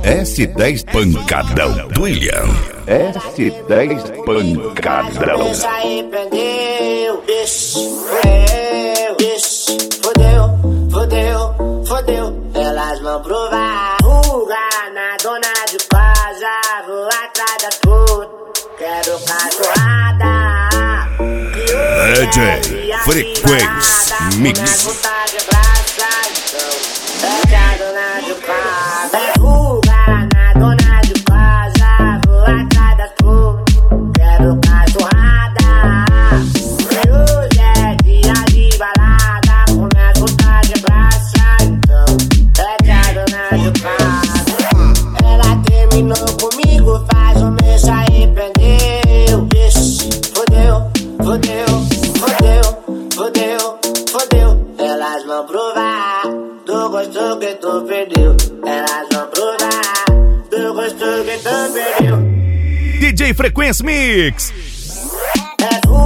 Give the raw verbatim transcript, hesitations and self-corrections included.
S dez Pancadão do William. S dez Pancadão. Isso aí prendeu, bicho, fudeu, bicho, fudeu, fudeu, fudeu. Elas vão provar. Fuga na dona de casa, vou atrás da puta. Quero cachorrada. D J Frequência Mix. É dona de casa, fuga na dona de casa, vou atrás da puta. Quero cachorrada. Hoje é dia de balada, começa a botar de graça. Então, é dona de casa. Ela terminou comigo, faz um mês aí prendeu. Bicho, fodeu, fodeu, fodeu, fodeu, fodeu. Elas vão provar do gosto que tu perdeu. Elas vão provar do gosto que tu perdeu. D J Frequência Mix. É